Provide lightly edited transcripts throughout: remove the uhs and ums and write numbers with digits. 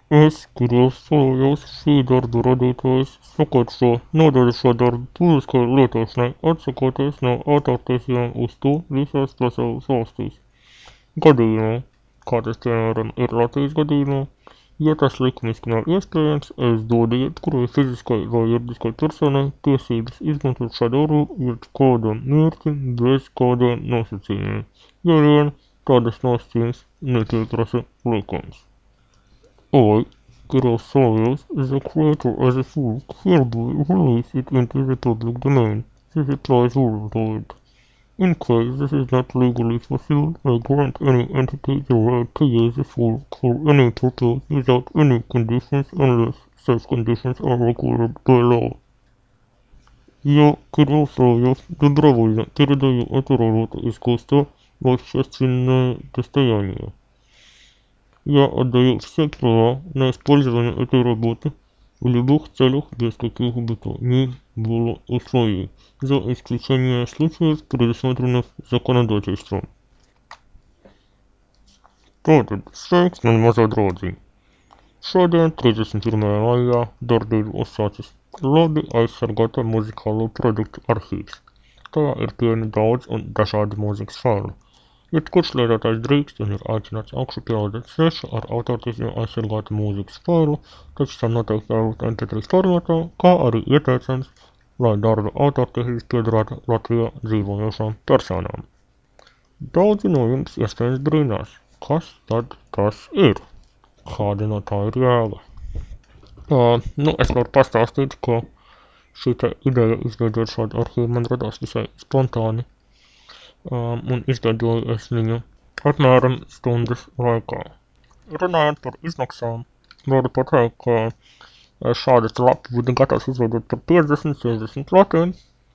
Es grozījos šīdarbu radītājs saka, ka nodaļa darbu publiskai lietošanai, atsakoties no autortiesībām uz to visās pasaules valstīs. Gadījumā, kā tas piemēram ir Latvijas gadījumā, ja tas likumiski nav iespējams, es dodu jebkurai fiziskai vai juridiskai personai tiesības izmantot šādu darbu kādam mērķim bez kādiem nosacījumiem, ja vien tādas nosacījums nepieprasa likums. I, Grossoyos, the creator of the book, hereby release it into the public domain. This applies worldwide. In case this is not legally possible, I grant any entity the right to use the book for any purpose without any conditions unless such conditions are required by law. Я, Кирилл Соловьев, добровольно передаю эту работу искусства в общественное достояние. Я отдаю все права на использование этой работы в любых целях без каких бы то ни было условий, за исключением случаев, предусмотренных законодательством. Tātad sveiks, man mazā draudziņ. Šodien, 31. maijā, darbību uzsācis labi aizsargāta muzikālo produktu arhīvs. Tajā ir pieejami daudz un dažādi mūzikas faili. Jebkurš lietotājs drīkst un ir aicināts augšupielādēt svešu ar autortiesībām aizsargātu mūzikas failu, taču tam noteikti jābūt MP3 formātā, kā arī ieteicams, lai darba autortiesības piederētu Latvijā dzīvojošām personām. Daudzi no jums iespējams brīnās, kas tad tas ir? Kāda no tā ir jēga? Es varu pastāstīt, ka šī ideja izveidot šādu arhīvu man radās visai spontāni. Un izveidoju es viņu apmēram stundas laikā. Runājot par izmaksām, varu pateikt, ka šādu lapu būtu gatavs izveidot par 50-60 latiem.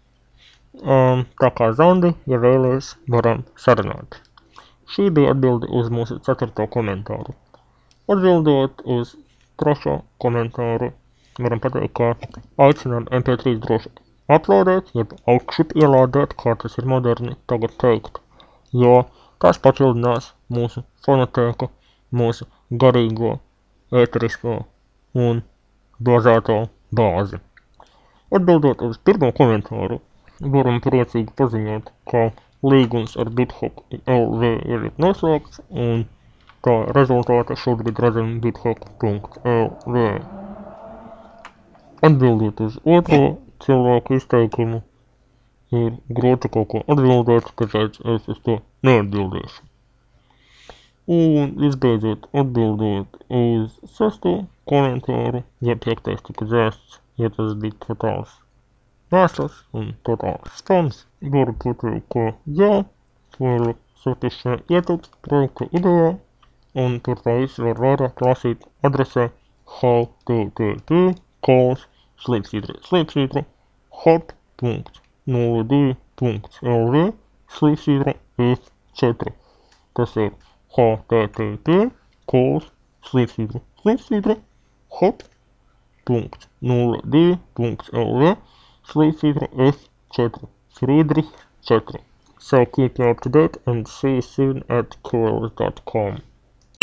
Tā kā Zandi, ja vēlies, varam sarunāt. Šī bija atbilde uz mūsu 4. komentāru. Atbildot uz 3. komentāru, varam pateikt, ka aicinām MP3 droši uploadēt, jeb augšupielādēt, kā tas ir moderni tagad teikt, jo tas papildinās mūsu fonotēku, mūsu garīgo, ēterisko un bāzēto bāzi. Atbildot uz 1. komentāru, varam priecīgi paziņot, ka līgums ar BitHop LV ir noslēgts, un kā rezultātā šobrīd redzam bithop.lv. Atbildot uz 2. cilvēku izteikumu, ir grūti kaut ko atbildēt, tāpēc es uz to neatbildēšu. Un visbeidzot, atbildot uz 6. komentāru, ja 5. tika dzēsts, ja tas bija totāls mēsls un totāls spams, varu pateikt, ka jā, varu satisfē ietilpst projekta idejā, un tur tā visu var vairāk lasīt adresē http://hop.02.lv/f4. Tas ir http://hop.02.lv/f4. Friedrich 4. So keep you up to date and see you soon at Coils.com.